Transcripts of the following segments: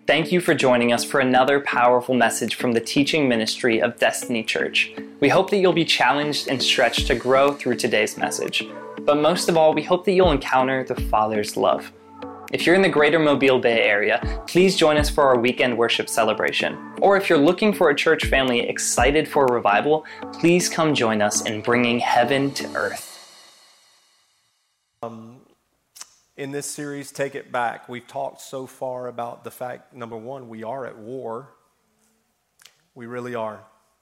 Thank you for joining us for another powerful message from the teaching ministry of Destiny Church. We hope that you'll be challenged and stretched to grow through today's message. But most of all, we hope that you'll encounter the Father's love. If you're in the greater Mobile Bay area, please join us for our weekend worship celebration. Or if you're looking for a church family excited for a revival, please come join us in bringing heaven to earth. In this series, Take It Back, we've talked so far about the fact, number one, we are at war. We really are.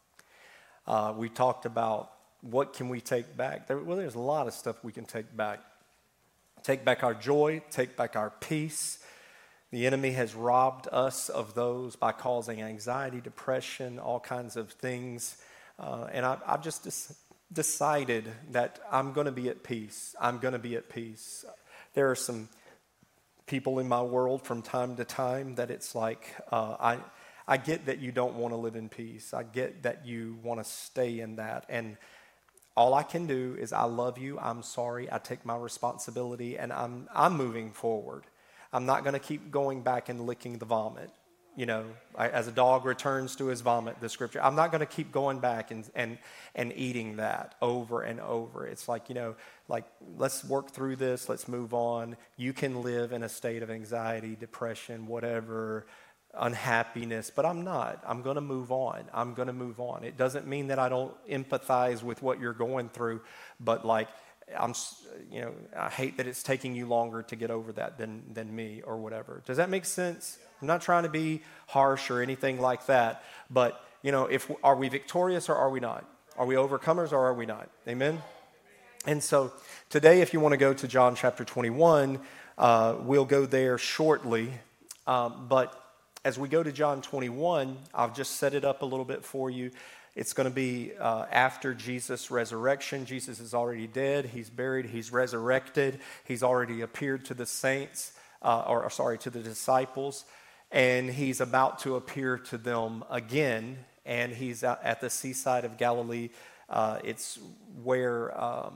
We talked about what can we take back. There's a lot of stuff we can take back. Take back our joy, take back our peace. The enemy has robbed us of those by causing anxiety, depression, all kinds of things. And I've just decided that I'm going to be at peace. I'm going to be at peace. There are some people in my world from time to time that it's like, I get that you don't want to live in peace. I get that you want to stay in that. And all I can do is I love you, I'm sorry, I take my responsibility, and I'm moving forward. I'm not going to keep going back and licking the vomit. You know, as a dog returns to his vomit, the scripture. I'm not going to keep going back and eating that over and over. It's like, let's work through this. Let's move on. You can live in a state of anxiety, depression, whatever, unhappiness, but I'm not. I'm going to move on. I'm going to move on. It doesn't mean that I don't empathize with what you're going through, but I hate that it's taking you longer to get over that than me or whatever. Does that make sense? I'm not trying to be harsh or anything like that, but are we victorious or are we not? Are we overcomers or are we not? Amen? And so today, if you want to go to John chapter 21, we'll go there shortly. But as we go to John 21, I've just set it up a little bit for you. It's going to be after Jesus' resurrection. Jesus is already dead. He's buried. He's resurrected. He's already appeared to the saints, to the disciples. And he's about to appear to them again. And he's at the seaside of Galilee. It's where,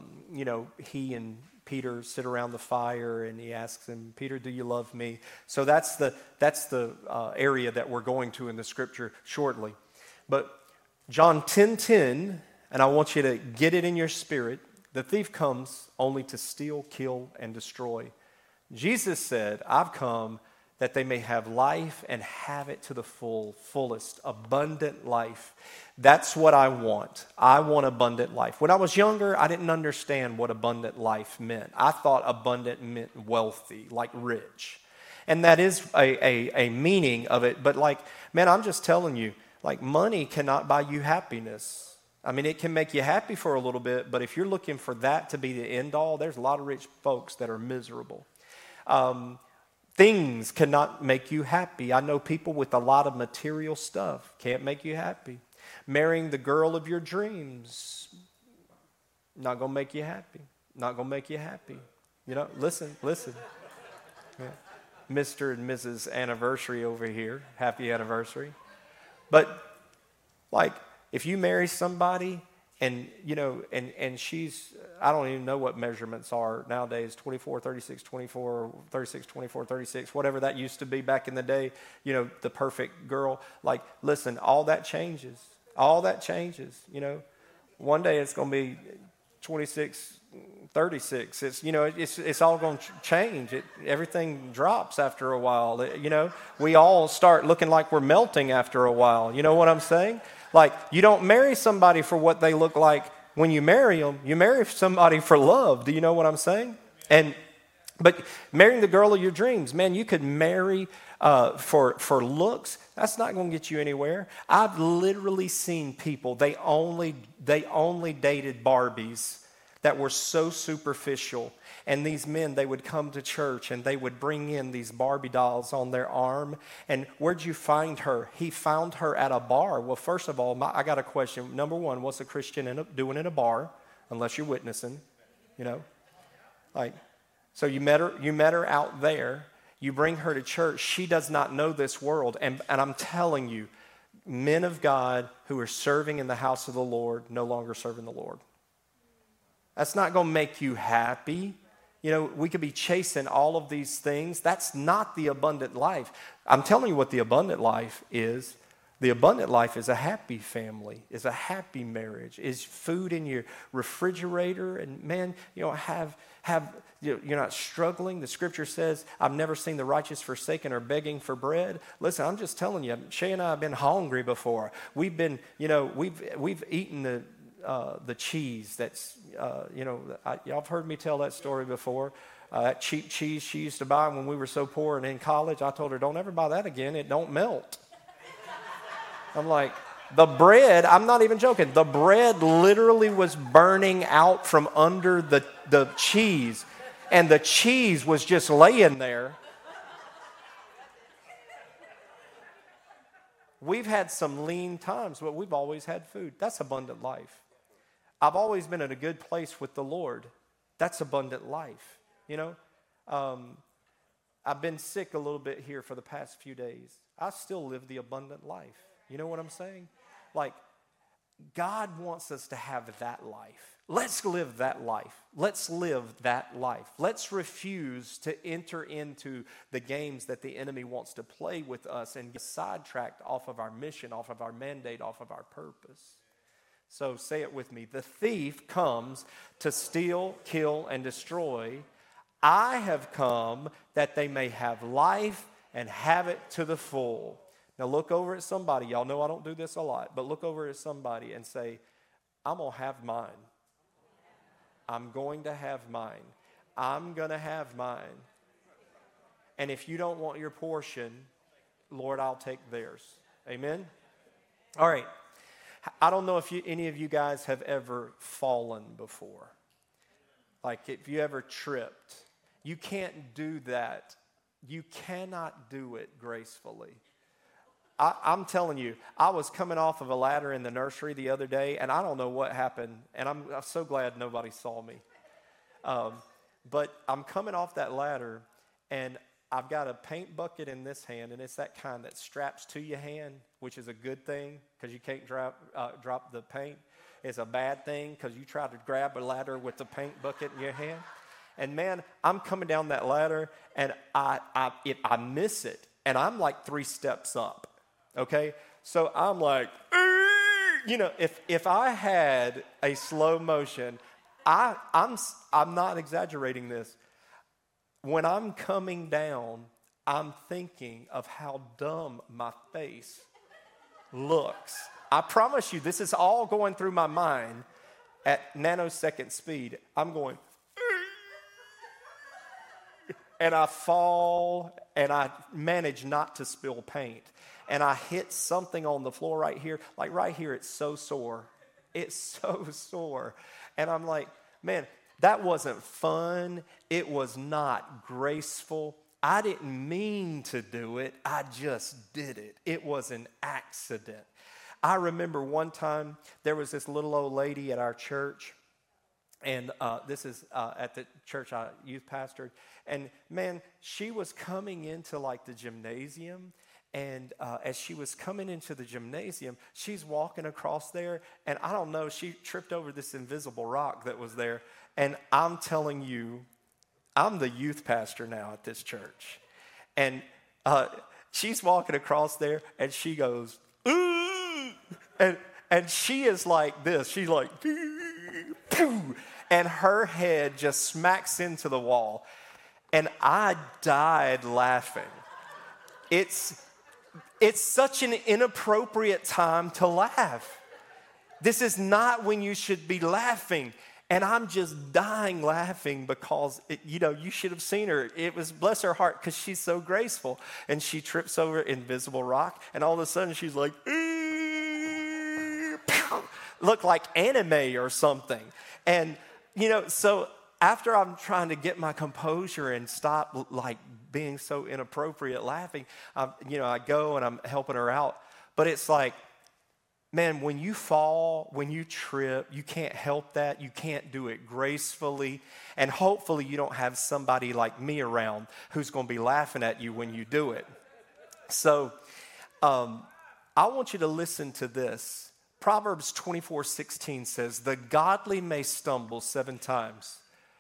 he and Peter sit around the fire, and he asks him, Peter, do you love me? So that's the area that we're going to in the scripture shortly. But John 10:10, and I want you to get it in your spirit, the thief comes only to steal, kill, and destroy. Jesus said, I've come that they may have life and have it to the fullest, abundant life. That's what I want. I want abundant life. When I was younger, I didn't understand what abundant life meant. I thought abundant meant wealthy, like rich. And that is a meaning of it. But I'm just telling you, money cannot buy you happiness. I mean, it can make you happy for a little bit, but if you're looking for that to be the end all, there's a lot of rich folks that are miserable. Things cannot make you happy. I know people with a lot of material stuff can't make you happy. Marrying the girl of your dreams, not going to make you happy. Not going to make you happy. Listen. Yeah. Mr. and Mrs. Anniversary over here. Happy anniversary. But, if you marry somebody and she's, I don't even know what measurements are nowadays, 24, 36, 24, 36, 24, 36, whatever that used to be back in the day, the perfect girl. Listen, all that changes. All that changes, One day it's going to be 26, 36. It's all going to change. Everything drops after a while. We all start looking like we're melting after a while. You know what I'm saying? You don't marry somebody for what they look like when you marry them. You marry somebody for love. Do you know what I'm saying? But marrying the girl of your dreams, man, you could marry for looks. That's not going to get you anywhere. I've literally seen people, they only dated Barbies that were so superficial. And these men, they would come to church and they would bring in these Barbie dolls on their arm. And where'd you find her? He found her at a bar. Well, first of all, I got a question. Number one, what's a Christian doing in a bar? Unless you're witnessing, So you met her out there. You bring her to church. She does not know this world. And I'm telling you, men of God who are serving in the house of the Lord no longer serving the Lord. That's not going to make you happy. we could be chasing all of these things. That's not the abundant life. I'm telling you what the abundant life is. The abundant life is a happy family, is a happy marriage, is food in your refrigerator, and man, you're not struggling. The scripture says, I've never seen the righteous forsaken or begging for bread. Listen, I'm just telling you, Shay and I have been hungry before. We've been, we've eaten the cheese that's, y'all have heard me tell that story before. That cheap cheese she used to buy when we were so poor and in college. I told her, don't ever buy that again. It don't melt. I'm like, the bread, I'm not even joking. The bread literally was burning out from under the cheese. And the cheese was just laying there. We've had some lean times, but we've always had food. That's abundant life. I've always been in a good place with the Lord. That's abundant life. I've been sick a little bit here for the past few days. I still live the abundant life. You know what I'm saying? Like, God wants us to have that life. Let's live that life. Let's live that life. Let's refuse to enter into the games that the enemy wants to play with us and get sidetracked off of our mission, off of our mandate, off of our purpose. So say it with me. The thief comes to steal, kill, and destroy. I have come that they may have life and have it to the full. Now look over at somebody. Y'all know I don't do this a lot, but look over at somebody and say, I'm going to have mine. I'm going to have mine. I'm going to have mine. And if you don't want your portion, Lord, I'll take theirs. Amen? All right. I don't know if any of you guys have ever fallen before. Like if you ever tripped. You can't do that. You cannot do it gracefully. I'm telling you, I was coming off of a ladder in the nursery the other day, and I don't know what happened, and I'm so glad nobody saw me. But I'm coming off that ladder, and I've got a paint bucket in this hand, and it's that kind that straps to your hand, which is a good thing because you can't drop the paint. It's a bad thing because you try to grab a ladder with the paint bucket in your hand. And man, I'm coming down that ladder, and I miss it, and I'm like 3 steps up. Okay, so I'm like, if I had a slow motion, I'm not exaggerating this. When I'm coming down, I'm thinking of how dumb my face looks. I promise you, this is all going through my mind at nanosecond speed. I'm going, and I fall, and I manage not to spill paint. And I hit something on the floor right here. Like right here, it's so sore. It's so sore. And I'm like, man, that wasn't fun. It was not graceful. I didn't mean to do it. I just did it. It was an accident. I remember one time there was this little old lady at our church. And this is at the church I youth pastored. And man, she was coming into like the gymnasium. And as she was coming into the gymnasium, she's walking across there. And I don't know, she tripped over this invisible rock that was there. And I'm telling you, I'm the youth pastor now at this church. And she's walking across there, and she goes, ooh! And she is like this. She's like, pooh! And her head just smacks into the wall. And I died laughing. It's such an inappropriate time to laugh. This is not when you should be laughing. And I'm just dying laughing because, you should have seen her. It was, bless her heart, because she's so graceful. And she trips over invisible rock. And all of a sudden she's like, look like anime or something. And, so after I'm trying to get my composure and stop like being so inappropriate laughing, I go and I'm helping her out. But it's like, man, when you fall, when you trip, you can't help that. You can't do it gracefully. And hopefully you don't have somebody like me around who's going to be laughing at you when you do it. So I want you to listen to this. Proverbs 24:16 says, the godly may stumble 7 times,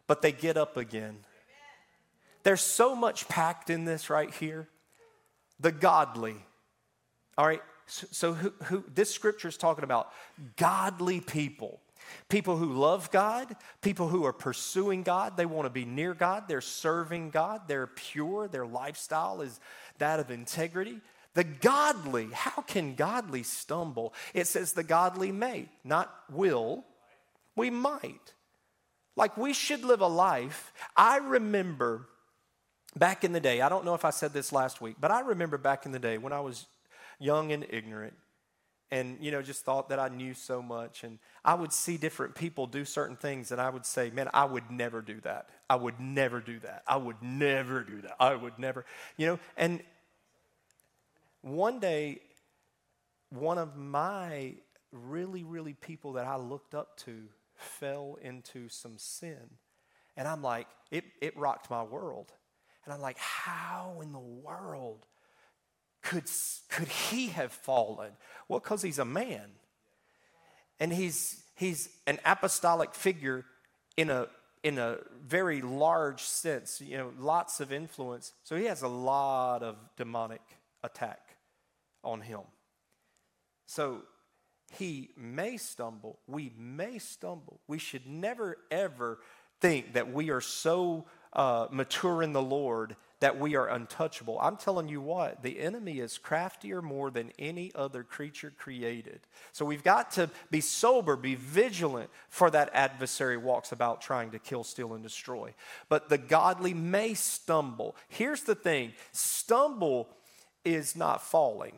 but they get up again. There's so much packed in this right here. The godly. All right, so who this scripture is talking about godly people. People who love God, people who are pursuing God, they want to be near God, they're serving God, they're pure, their lifestyle is that of integrity. The godly, how can godly stumble? It says the godly may, not will, we might. Like we should live a life. I remember back in the day, I don't know if I said this last week, but I remember back in the day when I was young and ignorant and, just thought that I knew so much. And I would see different people do certain things and I would say, man, I would never do that. I would never do that. I would never do that. I would never, and one day, one of my really, really people that I looked up to fell into some sin. And I'm like, it rocked my world. And I'm like, how in the world could he have fallen? Well, because he's a man. And he's an apostolic figure in a very large sense, lots of influence. So he has a lot of demonic attack on him. So he may stumble. We may stumble. We should never, ever think that we are so mature in the Lord that we are untouchable. I'm telling you what, the enemy is craftier more than any other creature created. So we've got to be sober, be vigilant, for that adversary walks about trying to kill, steal, and destroy. But the godly may stumble. Here's the thing, stumble is not falling.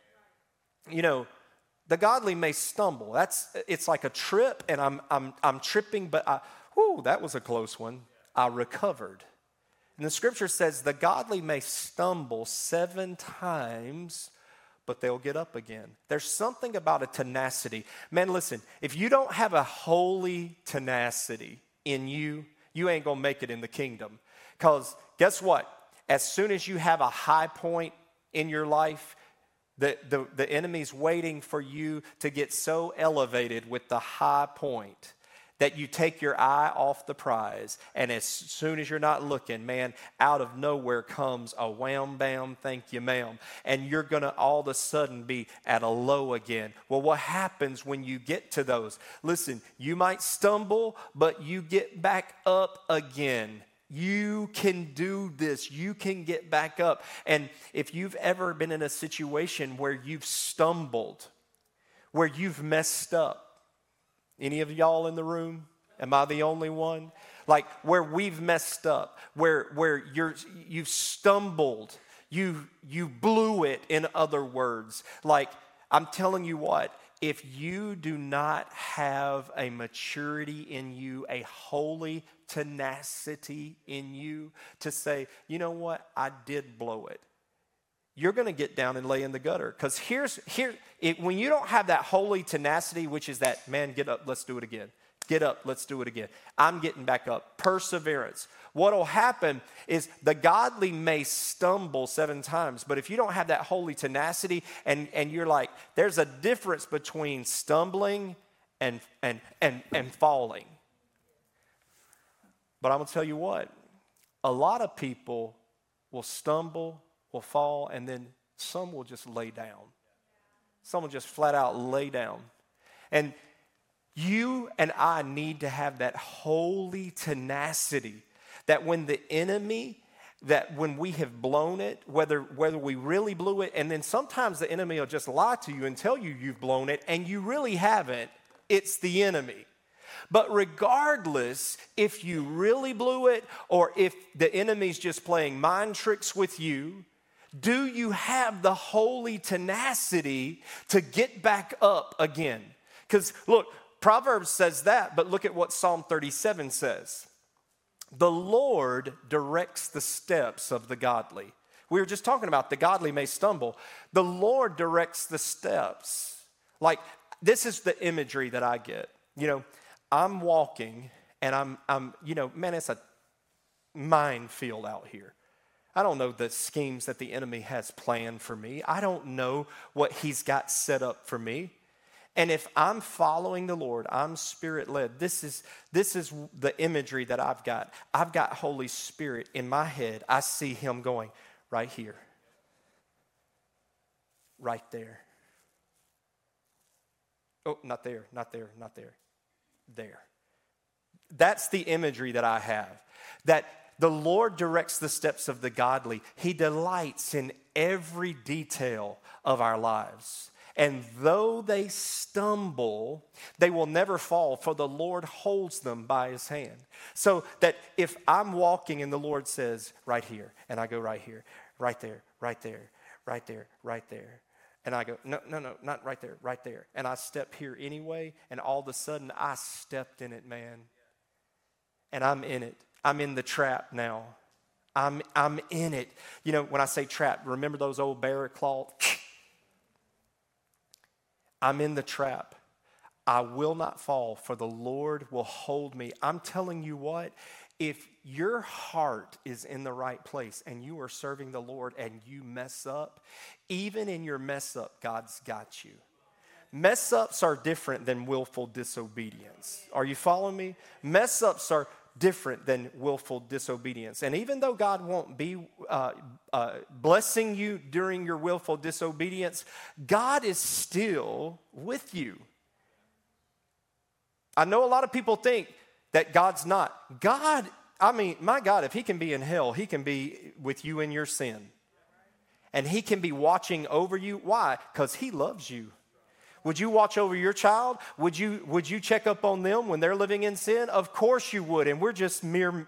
The godly may stumble. It's like a trip, and I'm tripping, but that was a close one. I recovered. And the scripture says the godly may stumble 7 times, but they'll get up again. There's something about a tenacity. Man, listen, if you don't have a holy tenacity in you, you ain't going to make it in the kingdom. Because guess what? As soon as you have a high point in your life, the enemy's waiting for you to get so elevated with the high point that you take your eye off the prize, and as soon as you're not looking, man, out of nowhere comes a wham, bam, thank you, ma'am, and you're going to all of a sudden be at a low again. Well, what happens when you get to those? Listen, you might stumble, but you get back up again. You can do this. You can get back up. And if you've ever been in a situation where you've stumbled, where you've messed up, any of y'all in the room? Am I the only one? Like where we've messed up, where you've stumbled, you blew it, in other words. Like I'm telling you what, if you do not have a maturity in you, a holy tenacity in you to say, you know what, I did blow it, you're going to get down and lay in the gutter. Because when you don't have that holy tenacity, which is that, man, get up, let's do it again. Get up, let's do it again. I'm getting back up. Perseverance. What will happen is the godly may stumble 7 times, but if you don't have that holy tenacity, and you're like, there's a difference between stumbling and falling. But I'm going to tell you what, a lot of people will stumble, will fall, and then some will just lay down. Some will just flat out lay down. And you and I need to have that holy tenacity that when the enemy, that when we have blown it, whether we really blew it, and then sometimes the enemy will just lie to you and tell you you've blown it, and you really haven't. It's the enemy. But regardless, if you really blew it or if the enemy's just playing mind tricks with you, do you have the holy tenacity to get back up again? Because look, Proverbs says that, but look at what Psalm 37 says. The Lord directs the steps of the godly. We were just talking about the godly may stumble. The Lord directs the steps. Like, this is the imagery that I get. I'm walking and I'm man, it's a minefield out here. I don't know the schemes that the enemy has planned for me. I don't know what he's got set up for me. And if I'm following the Lord, I'm Spirit-led. This is the imagery that I've got. I've got Holy Spirit in my head. I see him going right here, right there. Oh, not there, not there, not there. There. That's the imagery that I have. That the Lord directs the steps of the godly. He delights in every detail of our lives. And though they stumble, they will never fall, for the Lord holds them by his hand. So that if I'm walking and the Lord says, right here, and I go right here, right there, right there, right there, right there. And I go, no, not right there, right there. And I step here anyway, and all of a sudden I stepped in it, man. And I'm in it. I'm in the trap now. I'm in it. You know, when I say trap, remember those old bear claws? I'm in the trap. I will not fall, for the Lord will hold me. I'm telling you what, if your heart is in the right place and you are serving the Lord and you mess up, even in your mess up, God's got you. Mess ups are different than willful disobedience. Are you following me? Mess ups are different than willful disobedience. And even though God won't be blessing you during your willful disobedience, God is still with you. I know a lot of people think that God's not. God, I mean, my God, if he can be in hell, he can be with you in your sin. And he can be watching over you. Why? Because he loves you. Would you watch over your child? Would you check up on them when they're living in sin? Of course you would. And we're just mirror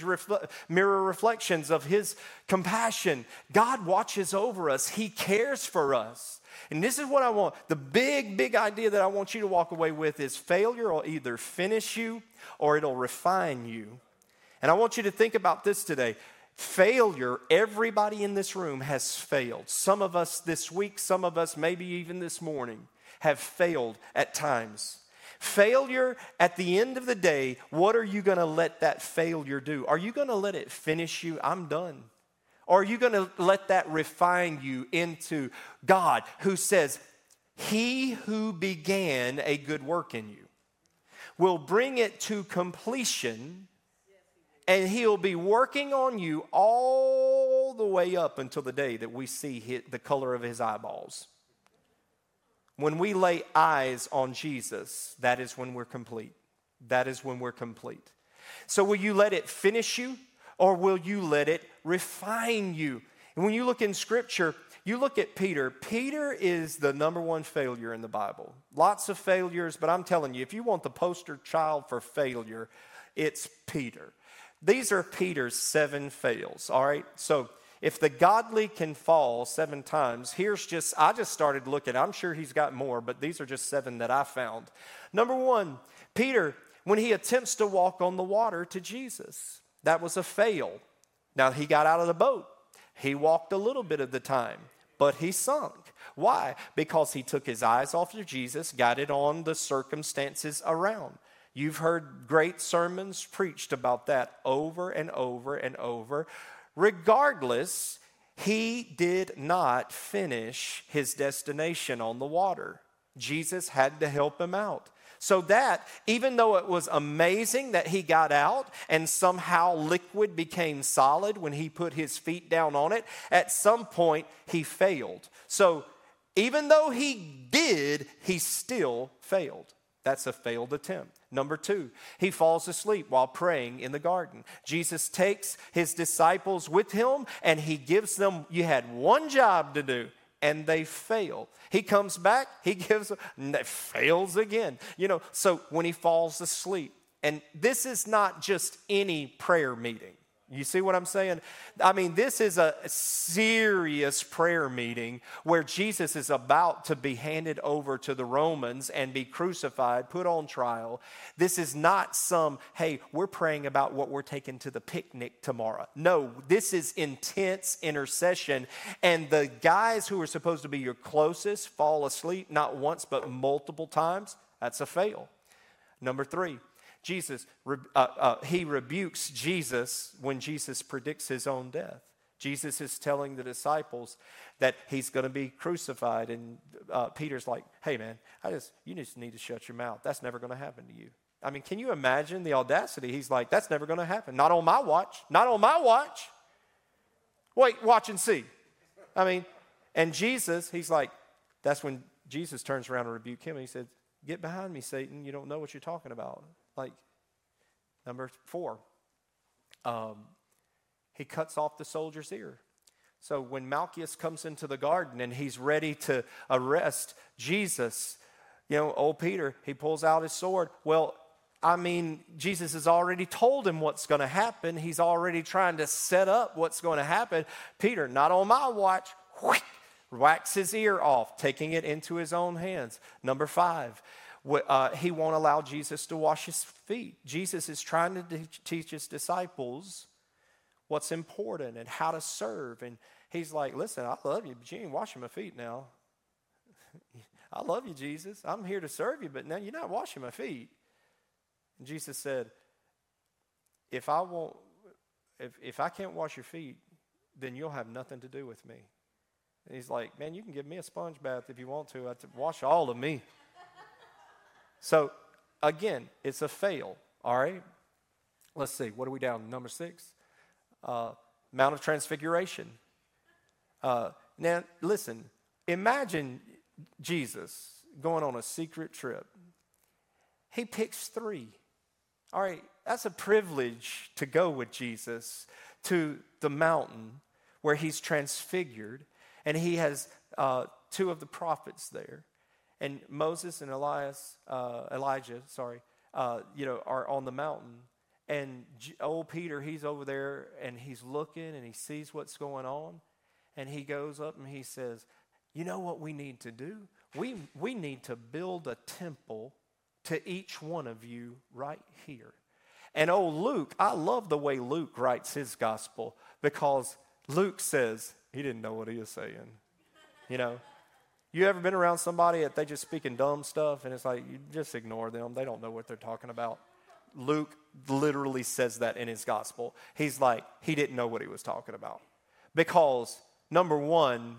reflections of his compassion. God watches over us. He cares for us. And this is what I want. The big idea that I want you to walk away with is failure will either finish you or it'll refine you. And I want you to think about this today. Failure, everybody in this room has failed. Some of us this week, some of us maybe even this morning, have failed at times. Failure, at the end of the day, what are you going to let that failure do? Are you going to let it finish you? I'm done. Or are you going to let that refine you into God, who says, he who began a good work in you will bring it to completion, and he'll be working on you all the way up until the day that we see the color of his eyeballs. When we lay eyes on Jesus, that is when we're complete. That is when we're complete. So will you let it finish you, or will you let it refine you? And when you look in Scripture, you look at Peter. Peter is the number one failure in the Bible. Lots of failures, but I'm telling you, if you want the poster child for failure, it's Peter. These are Peter's 7 fails, all right? So if the godly can fall 7 times, I just started looking. I'm sure he's got more, but these are just 7 that I found. Number 1, Peter, when he attempts to walk on the water to Jesus, that was a fail. Now, he got out of the boat. He walked a little bit of the time, but he sunk. Why? Because he took his eyes off of Jesus, got it on the circumstances around. You've heard great sermons preached about that over and over and over. Regardless, he did not finish his destination on the water. Jesus had to help him out. So that, even though it was amazing that he got out and somehow liquid became solid when he put his feet down on it, at some point he failed. So even though he did, he still failed. That's a failed attempt. Number 2, he falls asleep while praying in the garden. Jesus takes his disciples with him and he gives them, you had one job to do, and they fail. He comes back, he gives them, and they fails again. So when he falls asleep, and this is not just any prayer meeting. You see what I'm saying? I mean, this is a serious prayer meeting where Jesus is about to be handed over to the Romans and be crucified, put on trial. This is not some, hey, we're praying about what we're taking to the picnic tomorrow. No, this is intense intercession. And the guys who are supposed to be your closest fall asleep, not once, but multiple times. That's a fail. Number 3. He rebukes Jesus when Jesus predicts his own death. Jesus is telling the disciples that he's going to be crucified. And Peter's like, hey, man, you just need to shut your mouth. That's never going to happen to you. I mean, can you imagine the audacity? He's like, that's never going to happen. Not on my watch. Not on my watch. Wait, watch and see. I mean, and Jesus, he's like, that's when Jesus turns around and rebukes him. And he said, get behind me, Satan. You don't know what you're talking about. Like, number 4. He cuts off the soldier's ear. So when Malchus comes into the garden and he's ready to arrest Jesus, old Peter, he pulls out his sword. Well, I mean, Jesus has already told him what's going to happen. He's already trying to set up what's going to happen. Peter, not on my watch, whacks his ear off, taking it into his own hands. Number 5, he won't allow Jesus to wash his feet. Jesus is trying to teach his disciples what's important and how to serve. And he's like, listen, I love you, but you ain't washing my feet now. I love you, Jesus. I'm here to serve you, but now you're not washing my feet. And Jesus said, if I can't wash your feet, then you'll have nothing to do with me. And he's like, man, you can give me a sponge bath if you want to. I wash all of me. So, again, it's a fail, all right? Let's see, what are we down? Number 6? Mount of Transfiguration. Now, listen, imagine Jesus going on a secret trip. He picks 3. All right, that's a privilege to go with Jesus to the mountain where he's transfigured, and he has 2 of the prophets there. And Moses and Elijah, are on the mountain. And old Peter, he's over there, and he's looking, and he sees what's going on. And he goes up and he says, you know what we need to do? We need to build a temple to each one of you right here. And old Luke, I love the way Luke writes his gospel, because Luke says, he didn't know what he was saying. You ever been around somebody that they just speaking dumb stuff, and it's like, you just ignore them. They don't know what they're talking about. Luke literally says that in his gospel. He's like, he didn't know what he was talking about. Because, number 1,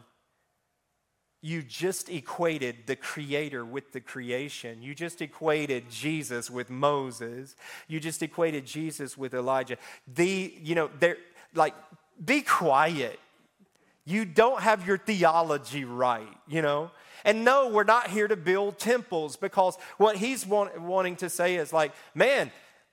you just equated the creator with the creation. You just equated Jesus with Moses. You just equated Jesus with Elijah. They're like, be quiet. You don't have your theology right, And no, we're not here to build temples, because what he's wanting to say is like, man,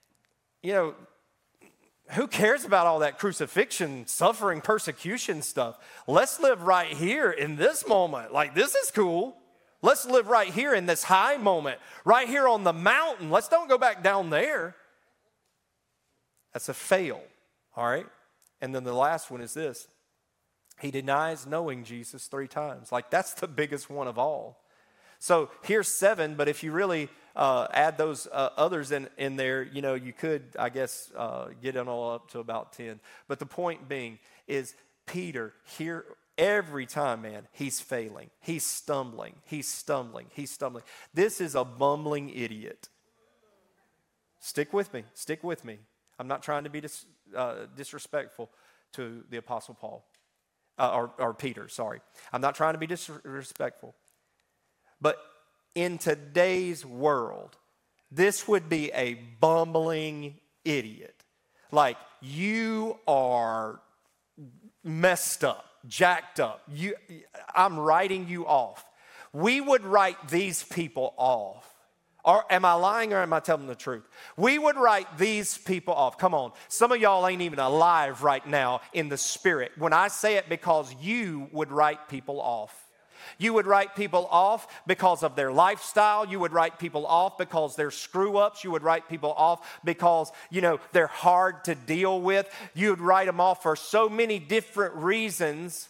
who cares about all that crucifixion, suffering, persecution stuff? Let's live right here in this moment. Like, this is cool. Let's live right here in this high moment, right here on the mountain. Let's don't go back down there. That's a fail, all right? And then the last one is this. He denies knowing Jesus 3 times. Like, that's the biggest one of all. So here's 7, but if you really add those others in there, you could, I guess, get it all up to about 10. But the point being is Peter, here every time, man, he's failing. He's stumbling. This is a bumbling idiot. Stick with me. I'm not trying to be disrespectful to the Apostle Paul. Or Peter, sorry. I'm not trying to be disrespectful. But in today's world, this would be a bumbling idiot. Like, you are messed up, jacked up. I'm writing you off. We would write these people off. Or am I lying, or am I telling the truth? We would write these people off. Come on. Some of y'all ain't even alive right now in the spirit. When I say it, because you would write people off. You would write people off because of their lifestyle. You would write people off because they're screw-ups. You would write people off because, they're hard to deal with. You would write them off for so many different reasons.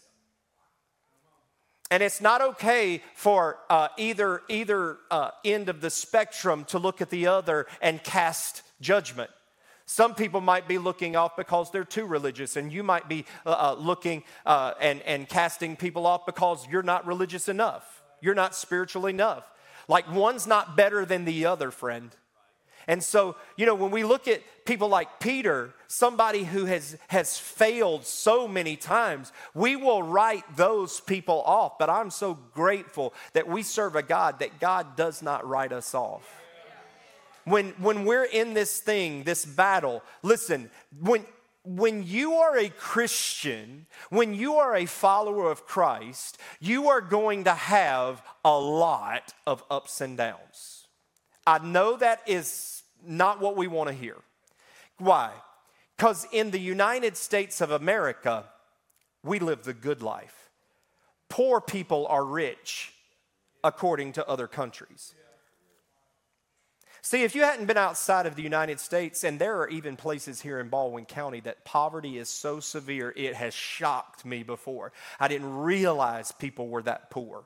And it's not okay for either end of the spectrum to look at the other and cast judgment. Some people might be looking off because they're too religious, and you might be looking and casting people off because you're not religious enough. You're not spiritual enough. Like, one's not better than the other, friend. And so, when we look at people like Peter, somebody who has failed so many times, we will write those people off. But I'm so grateful that we serve a God that God does not write us off. When we're in this thing, this battle, listen, when you are a Christian, when you are a follower of Christ, you are going to have a lot of ups and downs. I know that is not what we want to hear. Why? Because in the United States of America, we live the good life. Poor people are rich according to other countries. See, if you hadn't been outside of the United States, and there are even places here in Baldwin County that poverty is so severe, it has shocked me before. I didn't realize people were that poor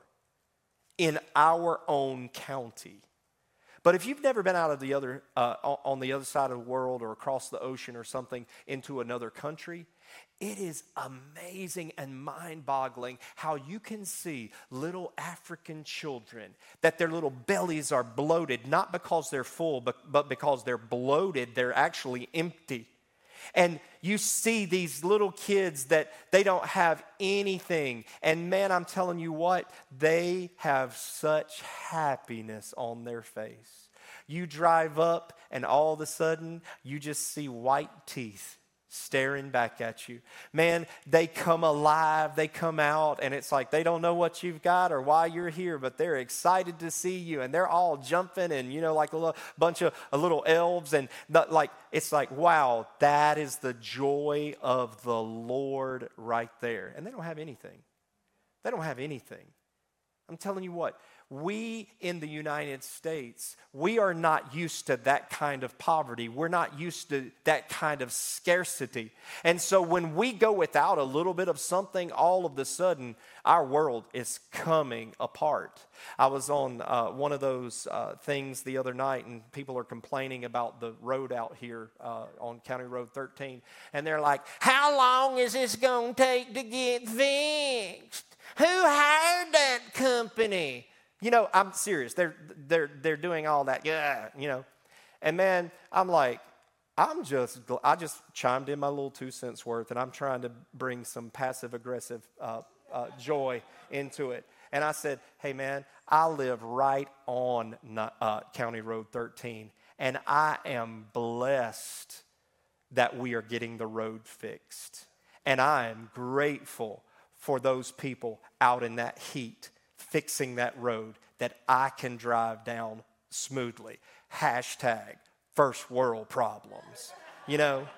in our own county. But if you've never been out of the other, on the other side of the world or across the ocean or something into another country, it is amazing and mind-boggling how you can see little African children, that their little bellies are bloated, not because they're full, but because they're bloated, they're actually empty. And you see these little kids that they don't have anything. And man, I'm telling you what, they have such happiness on their face. You drive up and all of a sudden you just see white teeth staring back at you. Man, they come alive, they come out, and it's like they don't know what you've got or why you're here, but they're excited to see you, and they're all jumping and, like a bunch of little elves, and it's like, wow, that is the joy of the Lord right there. And they don't have anything. They don't have anything. I'm telling you what, we in the United States, we are not used to that kind of poverty. We're not used to that kind of scarcity. And so when we go without a little bit of something, all of a sudden, our world is coming apart. I was on one of those things the other night, and people are complaining about the road out here on County Road 13. And they're like, how long is this going to take to get fixed? Who hired that company? I'm serious. They're doing all that, And man, I'm like, I just chimed in my little 2 cents worth, and I'm trying to bring some passive aggressive joy into it. And I said, hey man, I live right on County Road 13, and I am blessed that we are getting the road fixed. And I am grateful for those people out in that heat, fixing that road that I can drive down smoothly. Hashtag first world problems. You know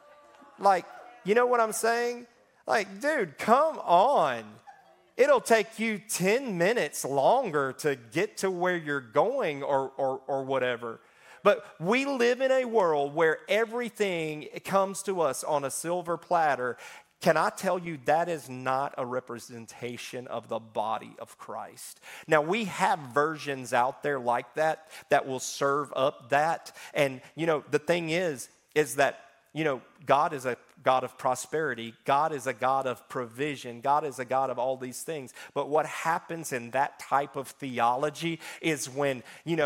what I'm saying? Like, dude, come on. It'll take you 10 minutes longer to get to where you're going or whatever. But we live in a world where everything comes to us on a silver platter. Can I tell you that is not a representation of the body of Christ? Now, we have versions out there like that will serve up that. And, the thing is that, God is a God of prosperity. God is a God of provision. God is a God of all these things. But what happens in that type of theology is when,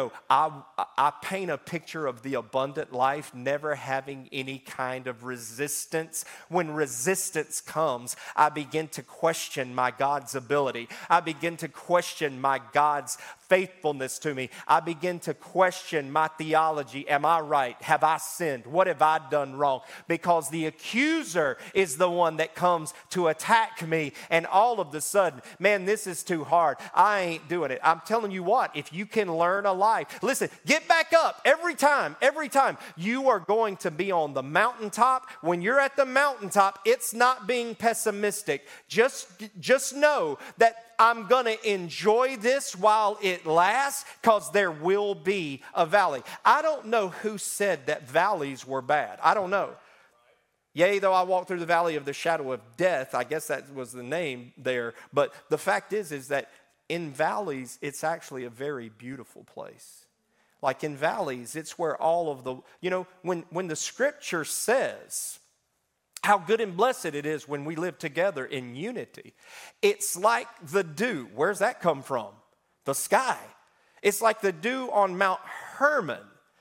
I paint a picture of the abundant life never having any kind of resistance. When resistance comes, I begin to question my God's ability. I begin to question my God's faithfulness to me. I begin to question my theology. Am I right? Have I sinned? What have I done wrong? Because the accuser is the one that comes to attack me, and all of a sudden, man, this is too hard. I ain't doing it. I'm telling you what, if you can learn a life, listen, get back up every time. You are going to be on the mountaintop. When you're at the mountaintop, it's not being pessimistic. Just know that I'm going to enjoy this while it lasts, because there will be a valley. I don't know who said that valleys were bad. I don't know. Yea, though I walk through the valley of the shadow of death, I guess that was the name there. But the fact is that in valleys, it's actually a very beautiful place. Like in valleys, it's where all of the, when the scripture says how good and blessed it is when we live together in unity, it's like the dew. Where's that come from? The sky. It's like the dew on Mount Hermon.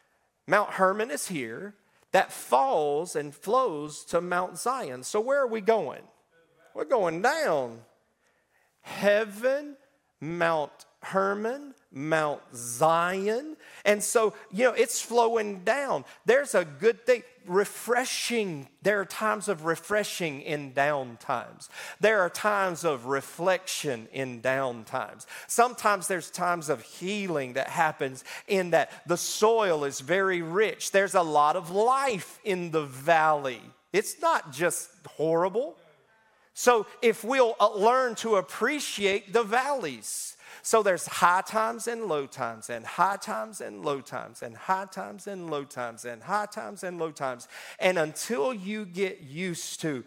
Mount Hermon is here, that falls and flows to Mount Zion. So where are we going? We're going down. Heaven, Mount Hermon, Mount Zion. And so, it's flowing down. There's a good thing. Refreshing. There are times of refreshing in down times. There are times of reflection in down times. Sometimes there's times of healing that happens in that the soil is very rich. There's a lot of life in the valley. It's not just horrible. So if we'll learn to appreciate the valleys. So there's high times and low times, and high times and low times, and high times and low times, and high times and low times. And until you get used to,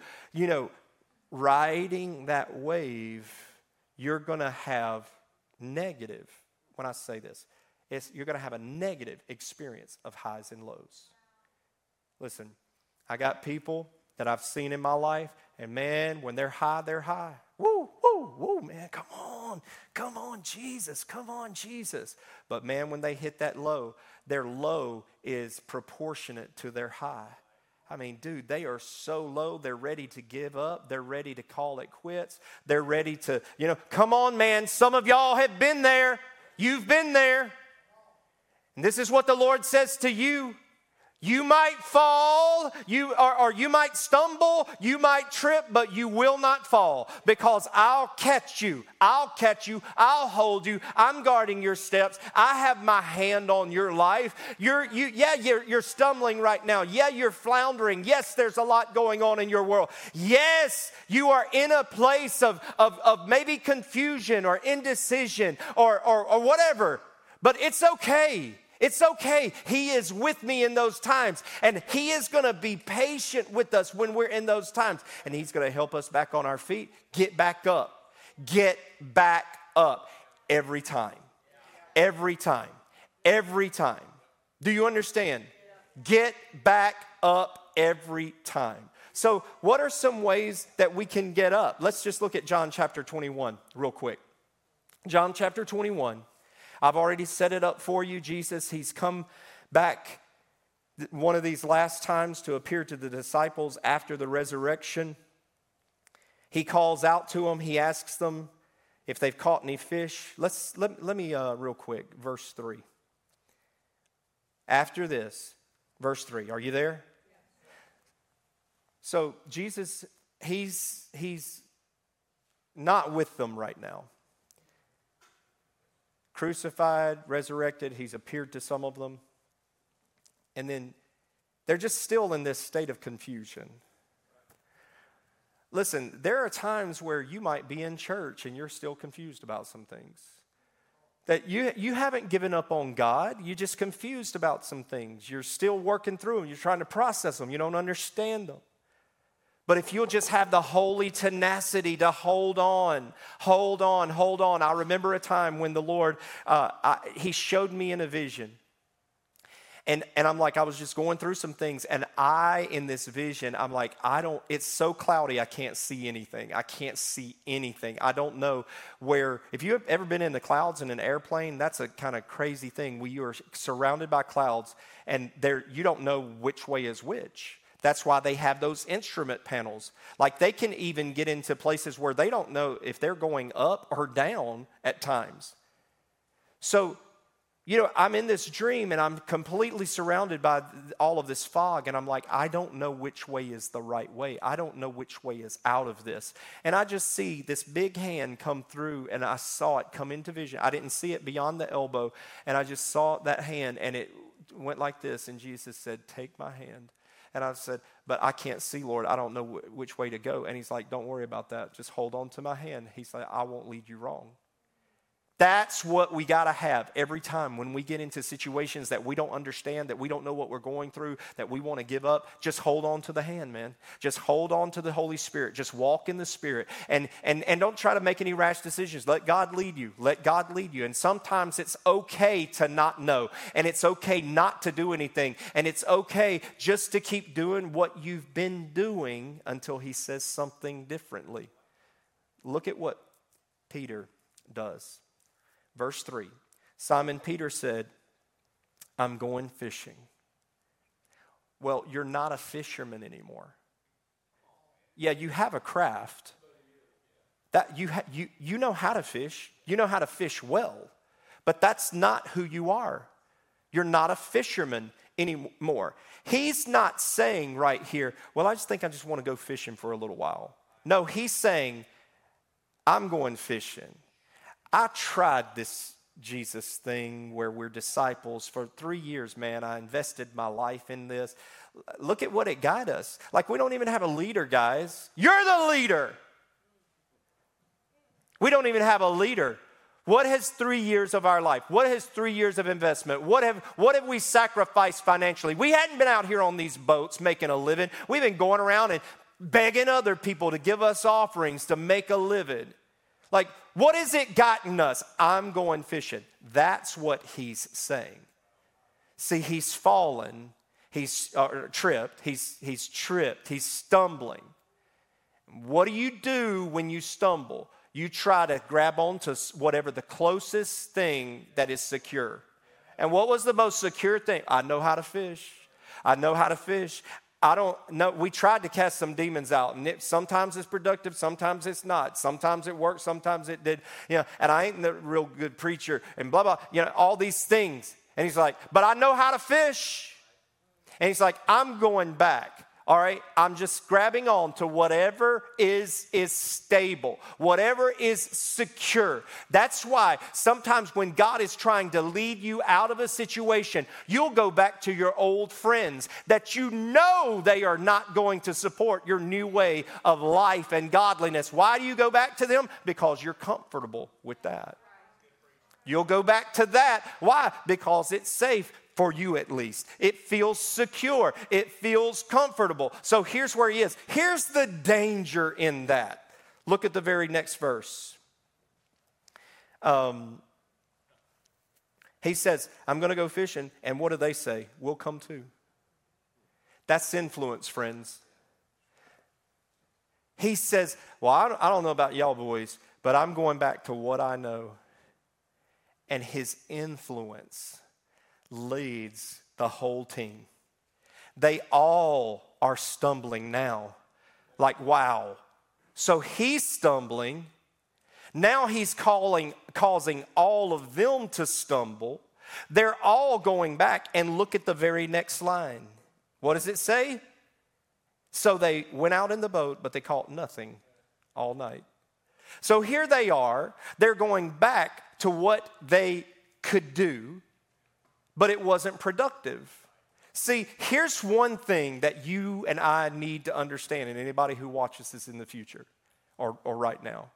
riding that wave, you're going to have negative, when I say this, you're going to have a negative experience of highs and lows. Listen, I got people that I've seen in my life, and man, when they're high, they're high. Woo, woo, woo, man, come on, Jesus, come on, Jesus. But man, when they hit that low, their low is proportionate to their high. I mean, dude, they are so low, they're ready to give up. They're ready to call it quits. They're ready to, come on, man, some of y'all have been there. You've been there. And this is what the Lord says to you. You might fall, or you might stumble, you might trip, but you will not fall, because I'll catch you, I'll hold you, I'm guarding your steps, I have my hand on your life. You're stumbling right now. Yeah, you're floundering. Yes, there's a lot going on in your world. Yes, you are in a place of maybe confusion or indecision or whatever, but it's okay. It's okay. He is with me in those times. And He is going to be patient with us when we're in those times. And He's going to help us back on our feet. Get back up. Get back up. Every time. Every time. Every time. Do you understand? Get back up every time. So what are some ways that we can get up? Let's just look at John chapter 21 real quick. John chapter 21. I've already set it up for you. Jesus, He's come back one of these last times to appear to the disciples after the resurrection. He calls out to them. He asks them if they've caught any fish. Let me real quick, verse 3. After this, verse 3. Are you there? So Jesus, He's not with them right now. Crucified, resurrected, He's appeared to some of them. And then they're just still in this state of confusion. Listen, there are times where you might be in church and you're still confused about some things. That you haven't given up on God. You're just confused about some things. You're still working through them. You're trying to process them. You don't understand them. But if you'll just have the holy tenacity to hold on. I remember a time when the Lord, He showed me in a vision. And I'm like, I was just going through some things. And in this vision, I'm like, it's so cloudy, I can't see anything. I don't know where. If you have ever been in the clouds in an airplane, that's a kind of crazy thing where you are surrounded by clouds and you don't know which way is which. That's why they have those instrument panels. Like they can even get into places where they don't know if they're going up or down at times. So, I'm in this dream and I'm completely surrounded by all of this fog. And I'm like, I don't know which way is the right way. I don't know which way is out of this. And I just see this big hand come through and I saw it come into vision. I didn't see it beyond the elbow. And I just saw that hand and it went like this. And Jesus said, take my hand. And I said, but I can't see, Lord. I don't know which way to go. And He's like, don't worry about that. Just hold on to my hand. He's like, I won't lead you wrong. That's what we got to have every time when we get into situations that we don't understand, that we don't know what we're going through, that we want to give up. Just hold on to the hand, man. Just hold on to the Holy Spirit. Just walk in the Spirit. And don't try to make any rash decisions. Let God lead you. Let God lead you. And sometimes it's okay to not know. And it's okay not to do anything. And it's okay just to keep doing what you've been doing until He says something differently. Look at what Peter does. Verse 3, Simon Peter said, I'm going fishing. Well, you're not a fisherman anymore. Yeah, you have a craft. That you know how to fish. You know how to fish well. But that's not who you are. You're not a fisherman anymore. He's not saying right here, well, I just want to go fishing for a little while. No, he's saying, I'm going fishing. I tried this Jesus thing where we're disciples for 3 years, man. I invested my life in this. Look at what it got us. Like, we don't even have a leader, guys. You're the leader. We don't even have a leader. What has 3 years of our life? What has 3 years of investment? What have we sacrificed financially? We hadn't been out here on these boats making a living. We've been going around and begging other people to give us offerings to make a living. Like, what has it gotten us? I'm going fishing. That's what he's saying. See, he's fallen. He's tripped. He's tripped. He's stumbling. What do you do when you stumble? You try to grab onto whatever the closest thing that is secure. And what was the most secure thing? I know how to fish. I know how to fish. I don't know. We tried to cast some demons out, and sometimes it's productive, sometimes it's not. Sometimes it worked, sometimes it did. And I ain't the real good preacher, and blah, blah, all these things. And he's like, but I know how to fish. And he's like, I'm going back. All right, I'm just grabbing on to whatever is stable, whatever is secure. That's why sometimes when God is trying to lead you out of a situation, you'll go back to your old friends that you know they are not going to support your new way of life and godliness. Why do you go back to them? Because you're comfortable with that. You'll go back to that. Why? Because it's safe. For you at least. It feels secure. It feels comfortable. So here's where he is. Here's the danger in that. Look at the very next verse. He says, I'm going to go fishing. And what do they say? We'll come too. That's influence, friends. He says, well, I don't know about y'all boys, but I'm going back to what I know. And his influence leads the whole team. They all are stumbling now. Like, wow. So he's stumbling. Now he's causing all of them to stumble. They're all going back, and look at the very next line. What does it say? So they went out in the boat, but they caught nothing all night. So here they are. They're going back to what they could do, but it wasn't productive. See, here's one thing that you and I need to understand, and anybody who watches this in the future or right now.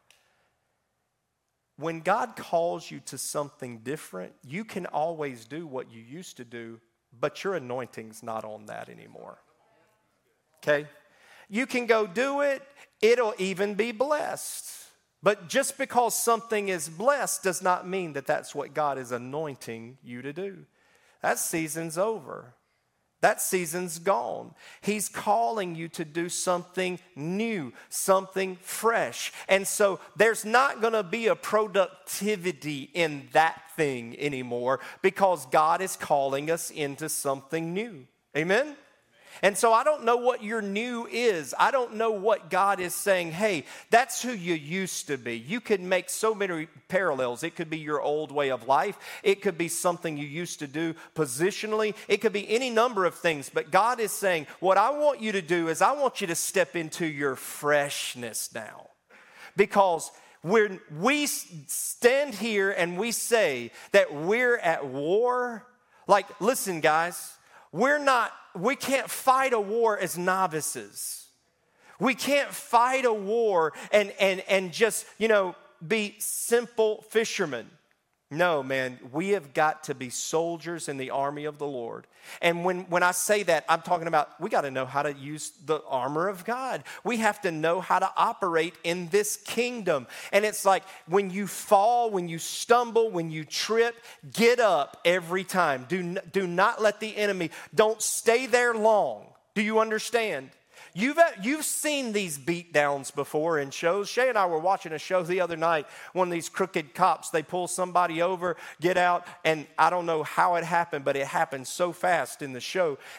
When God calls you to something different, you can always do what you used to do, but your anointing's not on that anymore. Okay? You can go do it. It'll even be blessed. But just because something is blessed does not mean that that's what God is anointing you to do. That season's over. That season's gone. He's calling you to do something new, something fresh. And so there's not going to be a productivity in that thing anymore because God is calling us into something new. Amen? And so I don't know what your new is. I don't know what God is saying, hey, that's who you used to be. You can make so many parallels. It could be your old way of life. It could be something you used to do positionally. It could be any number of things. But God is saying, what I want you to do is I want you to step into your freshness now. Because when we stand here and we say that we're at war, like, listen, guys, we can't fight a war as novices. We can't fight a war and just, be simple fishermen. No, man, we have got to be soldiers in the army of the Lord. And when I say that, I'm talking about we got to know how to use the armor of God. We have to know how to operate in this kingdom. And it's like when you fall, when you stumble, when you trip, get up every time. Do not let the enemy, don't stay there long. Do you understand? You've seen these beatdowns before in shows. Shay and I were watching a show the other night. One of these crooked cops, they pull somebody over, get out, and I don't know how it happened, but it happened so fast in the show. And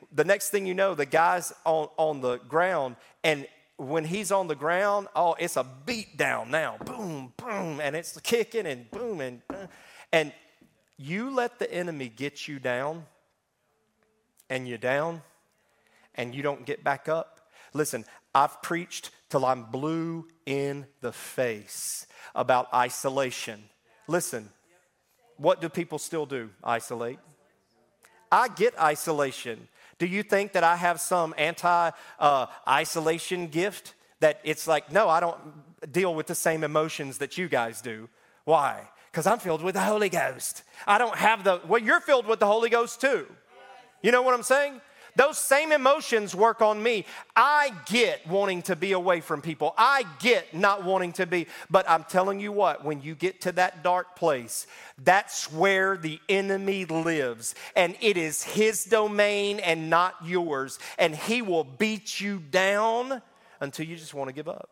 the next thing you know, the guy's on the ground, and when he's on the ground, oh, it's a beat down now. Boom, boom, and it's kicking and boom, and you let the enemy get you down, and you're down, and you don't get back up. Listen, I've preached till I'm blue in the face about isolation. Listen, what do people still do? Isolate. I get isolation. Do you think that I have some anti-isolation gift? That it's like, no, I don't deal with the same emotions that you guys do. Why? Because I'm filled with the Holy Ghost. I don't have well, you're filled with the Holy Ghost too. You know what I'm saying? Those same emotions work on me. I get wanting to be away from people. I get not wanting to be. But I'm telling you what, when you get to that dark place, that's where the enemy lives. And it is his domain and not yours. And he will beat you down until you just want to give up.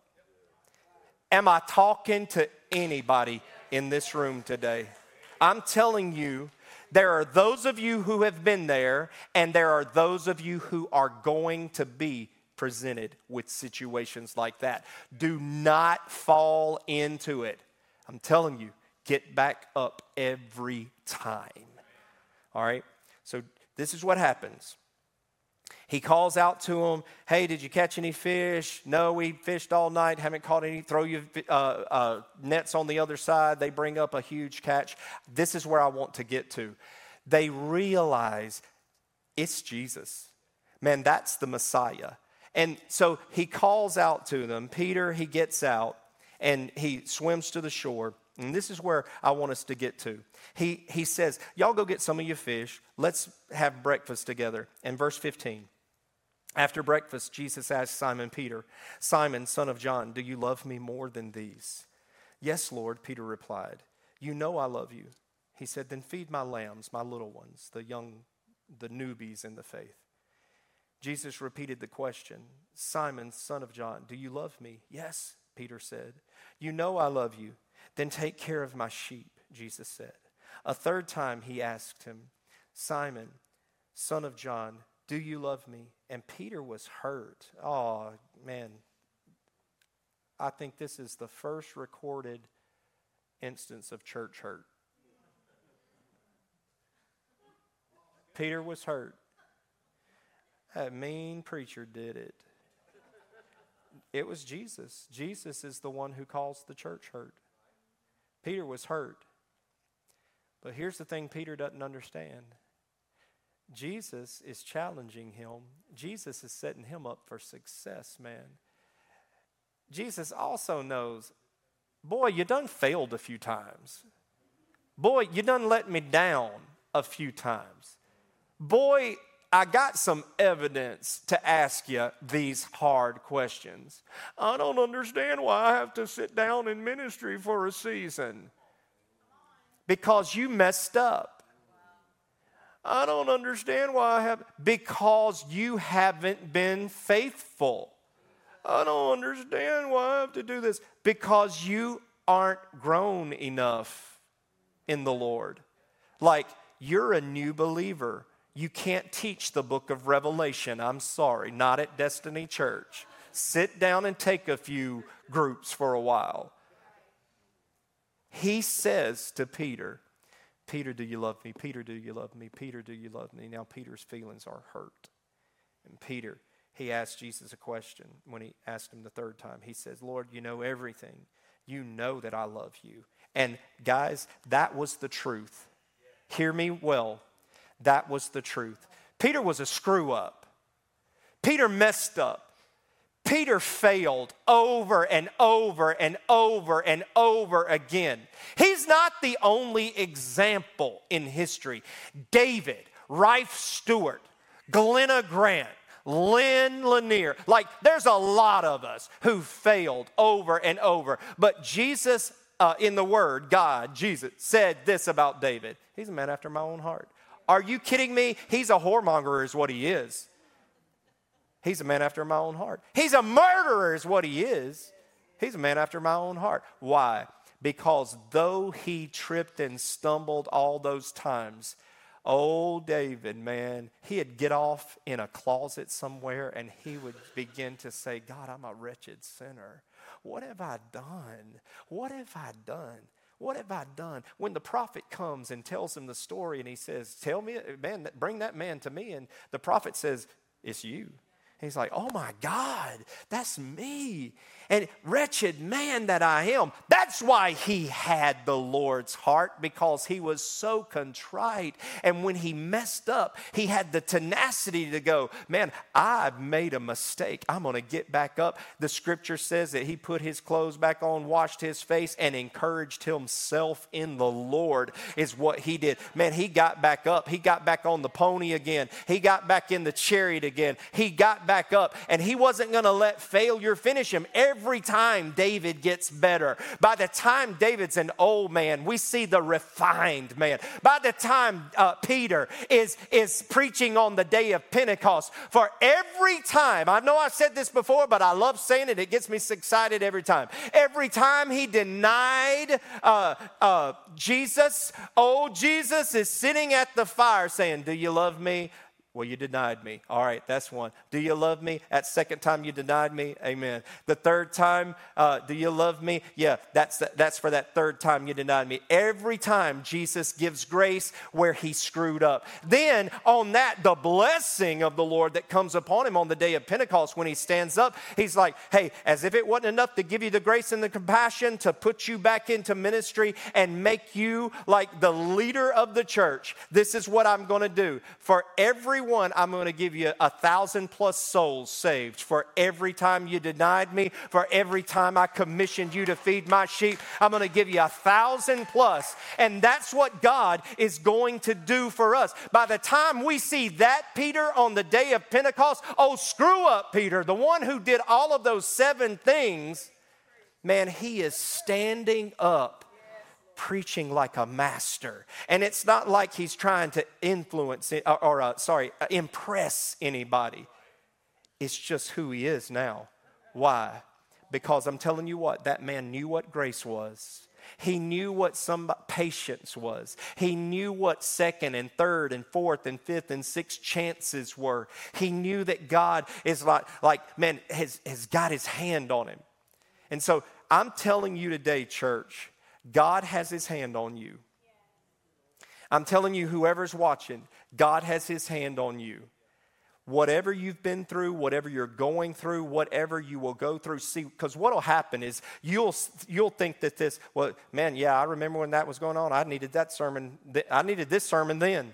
Am I talking to anybody in this room today? I'm telling you, there are those of you who have been there, and there are those of you who are going to be presented with situations like that. Do not fall into it. I'm telling you, get back up every time. All right? So this is what happens. He calls out to them, hey, did you catch any fish? No, we fished all night, haven't caught any. Throw your nets on the other side. They bring up a huge catch. This is where I want to get to. They realize it's Jesus. Man, that's the Messiah. And so he calls out to them. Peter, he gets out, and he swims to the shore. And this is where I want us to get to. He says, y'all go get some of your fish. Let's have breakfast together. And verse 15. After breakfast, Jesus asked Simon Peter, Simon, son of John, do you love me more than these? Yes, Lord, Peter replied. You know I love you. He said, then feed my lambs, my little ones, the newbies in the faith. Jesus repeated the question, Simon, son of John, do you love me? Yes, Peter said. You know I love you. Then take care of my sheep, Jesus said. A third time he asked him, Simon, son of John, do you love me? And Peter was hurt. Oh, man. I think this is the first recorded instance of church hurt. Peter was hurt. That mean preacher did it. It was Jesus. Jesus is the one who calls the church hurt. Peter was hurt. But here's the thing Peter doesn't understand. Jesus is challenging him. Jesus is setting him up for success, man. Jesus also knows, boy, you done failed a few times. Boy, you done let me down a few times. Boy, I got some evidence to ask you these hard questions. I don't understand why I have to sit down in ministry for a season. Because you messed up. I don't understand why I have, because you haven't been faithful. I don't understand why I have to do this, because you aren't grown enough in the Lord. Like, you're a new believer. You can't teach the book of Revelation. I'm sorry, not at Destiny Church. Sit down and take a few groups for a while. He says to Peter, Peter, do you love me? Peter, do you love me? Peter, do you love me? Now Peter's feelings are hurt. And Peter, he asked Jesus a question when he asked him the third time. He says, Lord, you know everything. You know that I love you. And guys, that was the truth. Hear me well. That was the truth. Peter was a screw up. Peter messed up. Peter failed over and over and over and over again. He's not the only example in history. David, Rife Stewart, Glenna Grant, Lynn Lanier. Like, there's a lot of us who failed over and over. But Jesus, in the Word, God, Jesus, said this about David. He's a man after my own heart. Are you kidding me? He's a whoremonger is what he is. He's a man after my own heart. He's a murderer is what he is. He's a man after my own heart. Why? Because though he tripped and stumbled all those times, old David, man, he'd get off in a closet somewhere and he would begin to say, God, I'm a wretched sinner. What have I done? What have I done? What have I done? When the prophet comes and tells him the story and he says, tell me, man, bring that man to me. And the prophet says, it's you. He's like, oh my God, that's me. And wretched man that I am. That's why he had the Lord's heart, because he was so contrite. And when he messed up, he had the tenacity to go, man, I've made a mistake. I'm going to get back up. The scripture says that he put his clothes back on, washed his face, and encouraged himself in the Lord is what he did. Man, he got back up. He got back on the pony again. He got back in the chariot again. He got back up, and he wasn't going to let failure finish him. Every time David gets better. By the time David's an old man, we see the refined man. By the time Peter is preaching on the day of Pentecost, for every time, I know I've said this before, but I love saying it. It gets me excited every time. Every time he denied Jesus, old Jesus is sitting at the fire saying, do you love me? Well, you denied me. All right, that's one. Do you love me? That second time you denied me? Amen. The third time, do you love me? Yeah, that's for that third time you denied me. Every time Jesus gives grace where he screwed up. Then on that, the blessing of the Lord that comes upon him on the day of Pentecost when he stands up, he's like, hey, as if it wasn't enough to give you the grace and the compassion to put you back into ministry and make you like the leader of the church. This is what I'm going to do. For everyone, I'm going to give you 1,000+ souls saved. For every time you denied me, for every time I commissioned you to feed my sheep, I'm going to give you 1,000+. And that's what God is going to do for us. By the time we see that Peter on the day of Pentecost, oh, screw up Peter, the one who did all of those 7 things, man, he is standing up preaching like a master. And it's not like he's trying to influence impress anybody. It's just who he is now. Why? Because I'm telling you what, that man knew what grace was. He knew what patience was. He knew what second and third and fourth and fifth and sixth chances were. He knew that God is has got his hand on him. And so I'm telling you today, church, God has his hand on you. I'm telling you, whoever's watching, God has his hand on you. Whatever you've been through, whatever you're going through, whatever you will go through, see, because what will happen is you'll think that this, well, man, yeah, I remember when that was going on. I needed that sermon. I needed this sermon then.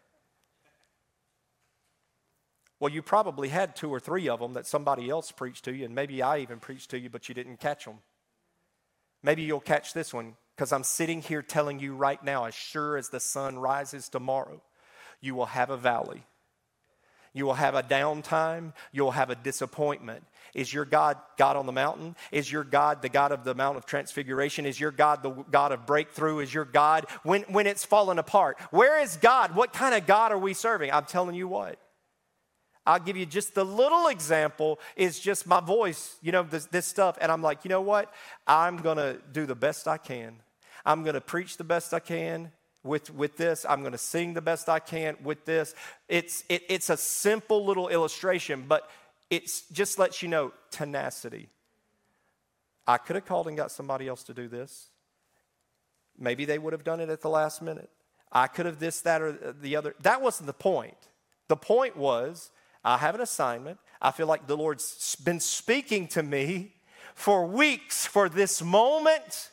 Well, you probably had 2 or 3 of them that somebody else preached to you, and maybe I even preached to you, but you didn't catch them. Maybe you'll catch this one, because I'm sitting here telling you right now, as sure as the sun rises tomorrow, you will have a valley. You will have a downtime. You'll have a disappointment. Is your God on the mountain? Is your God the God of the Mount of Transfiguration? Is your God the God of breakthrough? Is your God when it's fallen apart? Where is God? What kind of God are we serving? I'm telling you what. I'll give you just the little example is just my voice, this stuff. And I'm like, you know what? I'm going to do the best I can. I'm going to preach the best I can with this. I'm going to sing the best I can with this. It's a simple little illustration, but it just lets you know tenacity. I could have called and got somebody else to do this. Maybe they would have done it at the last minute. I could have this, that, or the other. That wasn't the point. The point was, I have an assignment. I feel like the Lord's been speaking to me for weeks for this moment.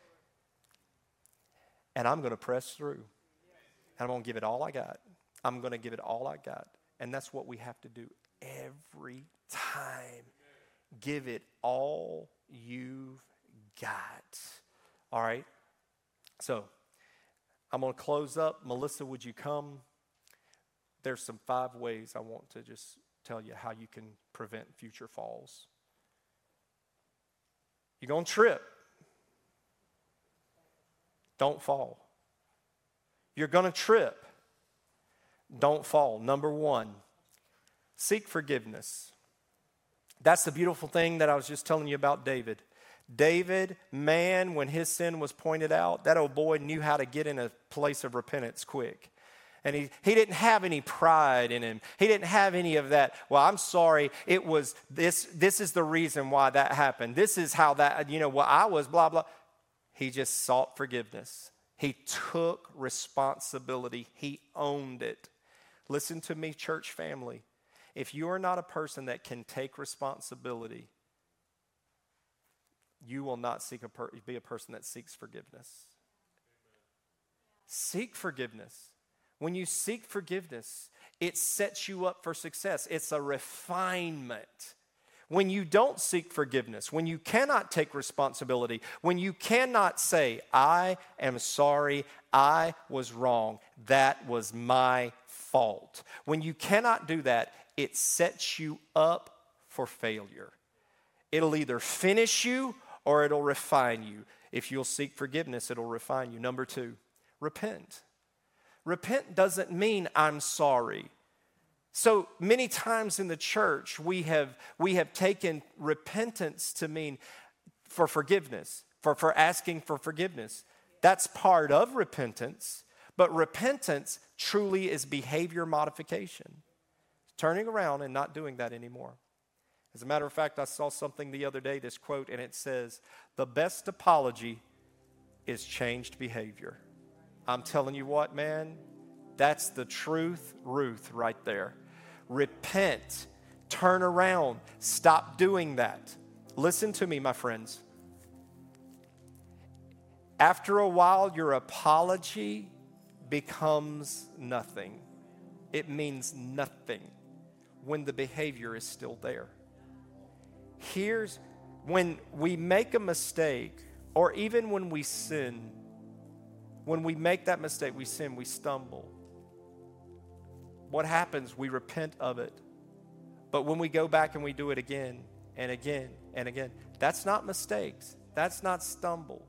And I'm going to press through. And I'm going to give it all I got. I'm going to give it all I got. And that's what we have to do every time. Give it all you've got. All right? So, I'm going to close up. Melissa, would you come? There's some 5 ways I want to just tell you how you can prevent future falls. You're going to trip. Don't fall. You're going to trip. Don't fall. Number 1, seek forgiveness. That's the beautiful thing that I was just telling you about David. David, man, when his sin was pointed out, that old boy knew how to get in a place of repentance quick. And he didn't have any pride in him. He didn't have any of that. Well, I'm sorry. It was this. This is the reason why that happened. This is how that, I was blah, blah. He just sought forgiveness. He took responsibility. He owned it. Listen to me, church family. If you are not a person that can take responsibility, you will not be a person that seeks forgiveness. Seek forgiveness. When you seek forgiveness, it sets you up for success. It's a refinement. When you don't seek forgiveness, when you cannot take responsibility, when you cannot say, I am sorry, I was wrong, that was my fault. When you cannot do that, it sets you up for failure. It'll either finish you or it'll refine you. If you'll seek forgiveness, it'll refine you. Number 2, repent. Repent doesn't mean I'm sorry. So many times in the church, we have taken repentance to mean for forgiveness, for asking for forgiveness. That's part of repentance, but repentance truly is behavior modification. Turning around and not doing that anymore. As a matter of fact, I saw something the other day, this quote, and it says, the best apology is changed behavior. I'm telling you what, man, that's the truth, Ruth, right there. Repent, turn around, stop doing that. Listen to me, my friends. After a while, your apology becomes nothing. It means nothing when the behavior is still there. Here's when we make a mistake, or even when we sin, when we make that mistake, we sin, we stumble. What happens? We repent of it. But when we go back and we do it again and again and again, that's not mistakes. That's not stumble.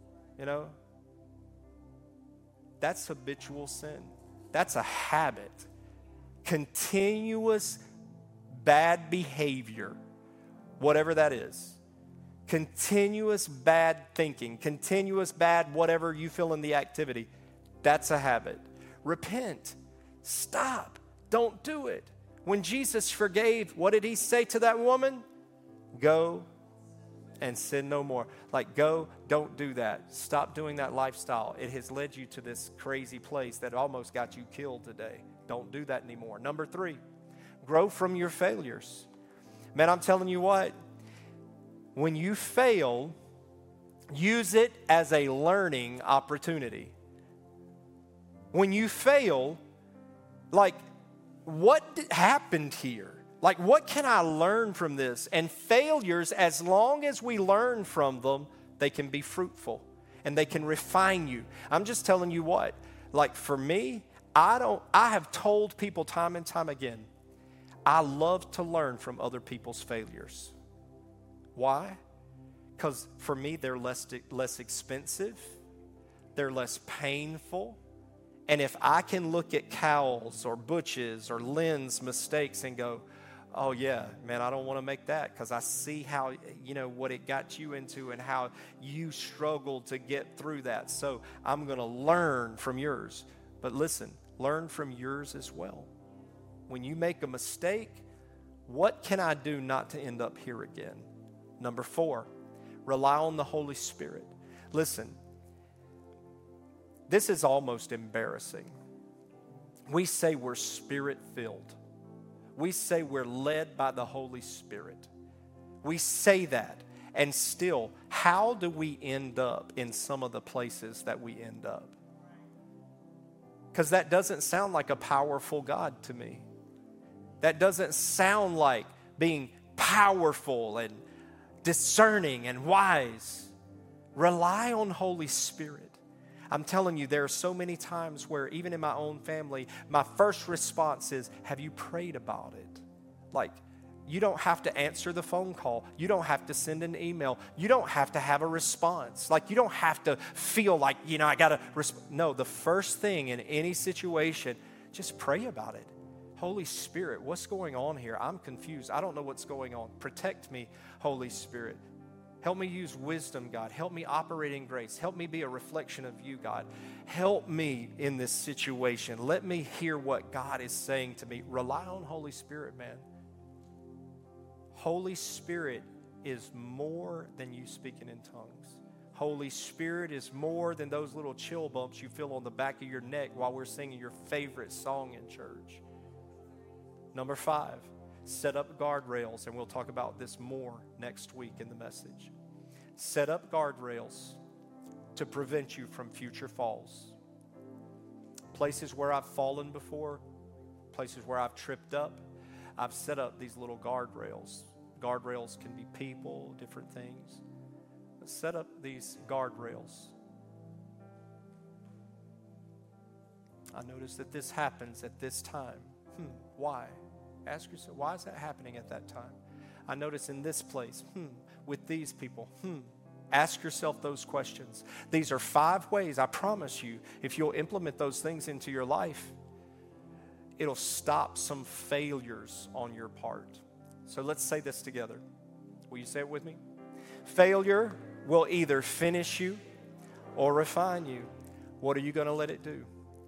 That's habitual sin. That's a habit. Continuous bad behavior, whatever that is. Continuous bad thinking, continuous bad whatever you feel in the activity. That's a habit. Repent. Stop. Don't do it. When Jesus forgave, what did he say to that woman? Go and sin no more. Go, don't do that. Stop doing that lifestyle. It has led you to this crazy place that almost got you killed today. Don't do that anymore. Number 3, grow from your failures. Man, I'm telling you what, when you fail, use it as a learning opportunity. When you fail, what happened here? What can I learn from this? And failures, as long as we learn from them, they can be fruitful and they can refine you. I'm just telling you what, for me, I have told people time and time again, I love to learn from other people's failures. Why? Because for me, they're less expensive, they're less painful. And if I can look at Cowell's or Butch's or Lynn's mistakes and go, oh yeah, man, I don't want to make that because I see how, what it got you into and how you struggled to get through that. So I'm going to learn from yours. But listen, learn from yours as well. When you make a mistake, what can I do not to end up here again? Number 4, rely on the Holy Spirit. Listen, this is almost embarrassing. We say we're Spirit-filled. We say we're led by the Holy Spirit. We say that. And still, how do we end up in some of the places that we end up? Because that doesn't sound like a powerful God to me. That doesn't sound like being powerful and discerning and wise. Rely on Holy Spirit. I'm telling you, there are so many times where even in my own family, my first response is, have you prayed about it? You don't have to answer the phone call. You don't have to send an email. You don't have to have a response. You don't have to feel like, I got to respond. No, the first thing in any situation, just pray about it. Holy Spirit, what's going on here? I'm confused. I don't know what's going on. Protect me, Holy Spirit. Help me use wisdom, God. Help me operate in grace. Help me be a reflection of you, God. Help me in this situation. Let me hear what God is saying to me. Rely on Holy Spirit, man. Holy Spirit is more than you speaking in tongues. Holy Spirit is more than those little chill bumps you feel on the back of your neck while we're singing your favorite song in church. Number 5, set up guardrails, and we'll talk about this more next week in the message. Set up guardrails to prevent you from future falls. Places where I've fallen before, places where I've tripped up, I've set up these little guardrails. Guardrails can be people, different things. But set up these guardrails. I notice that this happens at this time. Why? Ask yourself, why is that happening at that time? I notice in this place, with these people, Ask yourself those questions. These are 5 ways, I promise you, if you'll implement those things into your life, it'll stop some failures on your part. So let's say this together. Will you say it with me? Failure will either finish you or refine you. What are you going to let it do?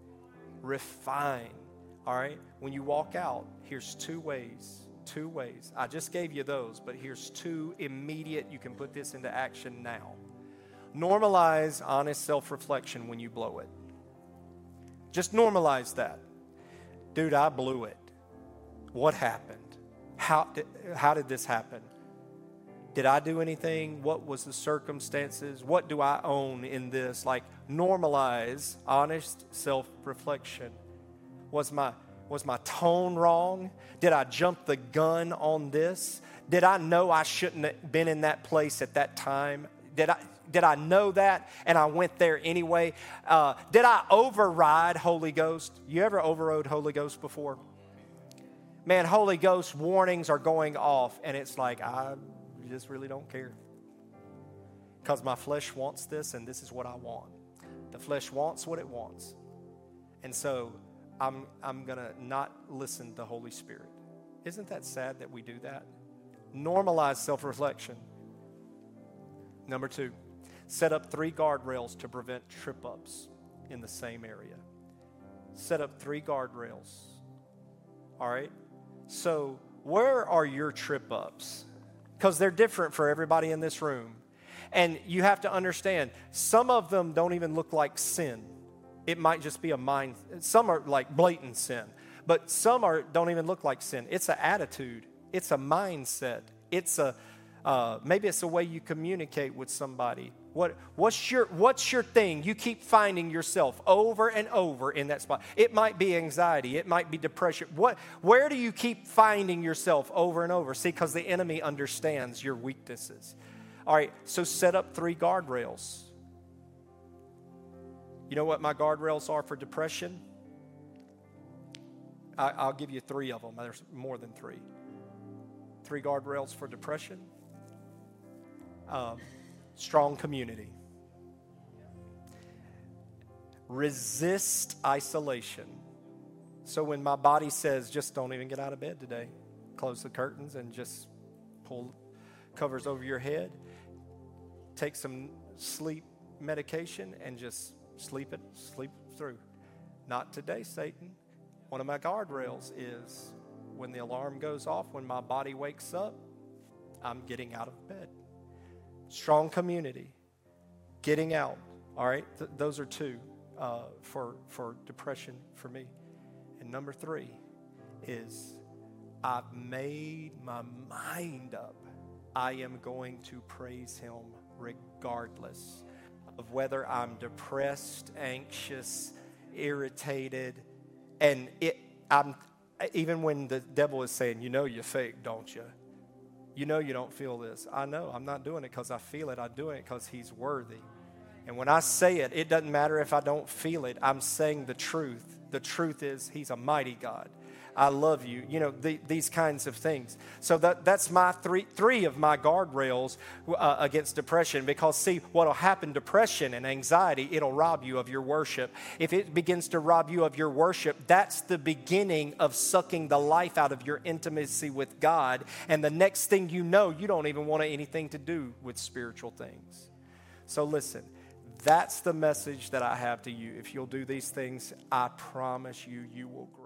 Refine. All right? When you walk out, here's 2 ways. 2 ways. I just gave you those, but here's 2 immediate. You can put this into action now. Normalize honest self-reflection when you blow it. Just normalize that. Dude, I blew it. What happened? How did this happen? Did I do anything? What was the circumstances? What do I own in this? Like, normalize honest self-reflection. Was my tone wrong? Did I jump the gun on this? Did I know I shouldn't have been in that place at that time? Did I know that and I went there anyway? Did I override Holy Ghost? You ever overrode Holy Ghost before? Man, Holy Ghost warnings are going off, and it's like, I just really don't care. Because my flesh wants this, and this is what I want. The flesh wants what it wants. And so I'm going to not listen to Holy Spirit. Isn't that sad that we do that? Normalize self-reflection. Number 2, set up 3 guardrails to prevent trip-ups in the same area. Set up 3 guardrails. All right? So where are your trip-ups? Because they're different for everybody in this room. And you have to understand, some of them don't even look like sin. It might just be a mind. Some are like blatant sin. But some don't even look like sin. It's an attitude. It's a mindset. It's maybe it's a way you communicate with somebody. What's your thing? You keep finding yourself over and over in that spot. It might be anxiety. It might be depression. Where do you keep finding yourself over and over? See, because the enemy understands your weaknesses. All right, so set up 3 guardrails. You know what my guardrails are for depression? I'll give you 3 of them. There's more than 3. 3 guardrails for depression. Strong community. Resist isolation. So when my body says, just don't even get out of bed today, close the curtains and just pull covers over your head, take some sleep medication and just sleep through. Not today, Satan. One of my guardrails is when the alarm goes off, when my body wakes up, I'm getting out of bed. Strong community, getting out. All right, those are 2 for depression for me. And number 3 is I've made my mind up. I am going to praise Him regardless of whether I'm depressed, anxious, irritated, and even when the devil is saying, you know you're fake, don't you? You know you don't feel this. I know. I'm not doing it because I feel it. I'm doing it because He's worthy. And when I say it, it doesn't matter if I don't feel it. I'm saying the truth. The truth is He's a mighty God. I love you. You know, these kinds of things. So that's my three of my guardrails against depression. Because see, what'll happen, depression and anxiety, it'll rob you of your worship. If it begins to rob you of your worship, that's the beginning of sucking the life out of your intimacy with God. And the next thing you know, you don't even want anything to do with spiritual things. So listen, that's the message that I have to you. If you'll do these things, I promise you, you will grow.